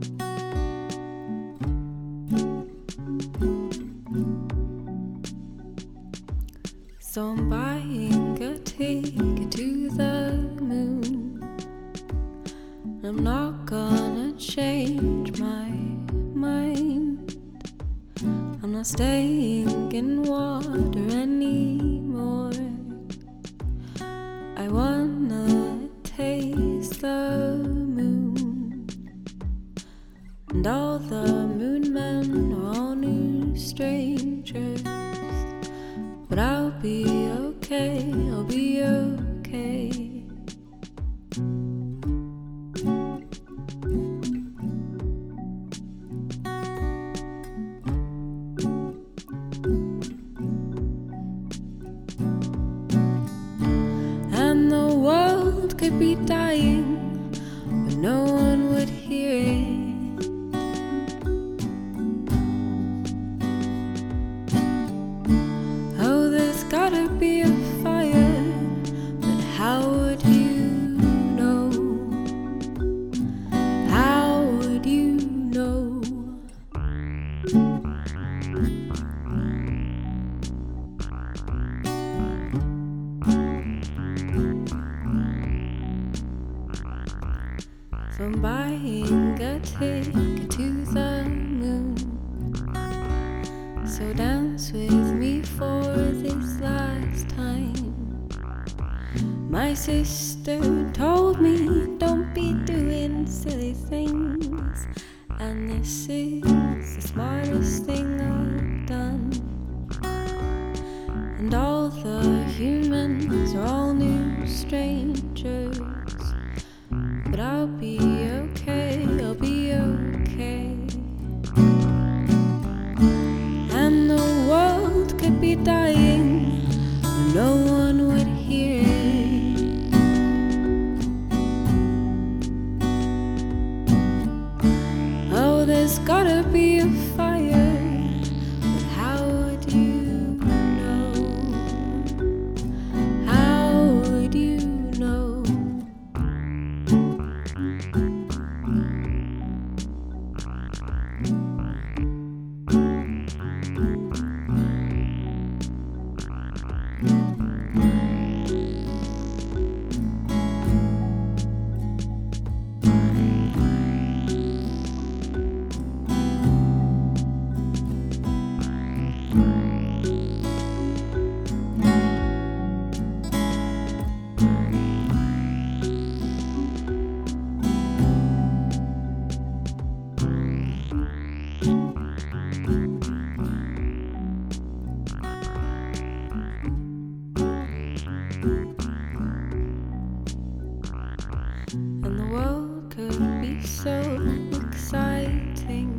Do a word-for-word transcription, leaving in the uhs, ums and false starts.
So I'm buying a ticket to the moon. I'm not gonna change my mind. I'm not staying in water anymore. I wanna taste the moon. And all the moon men are all new strangers. But I'll be okay, I'll be okay. And the world could be dying, but no one would hear it. Gotta be a fire, but how would you know? How would you know? So I'm buying a ticket to the moon. So dance with me for this last time. My sister told me don't be doing silly things, and this is the smartest thing I've done. And all the humans are all new strangers, but I'll be okay, I'll be okay. And the world could be dying, no one would hear it. Oh, there's gotta be a fire, but how would you know? How would you know? And the world could be so exciting,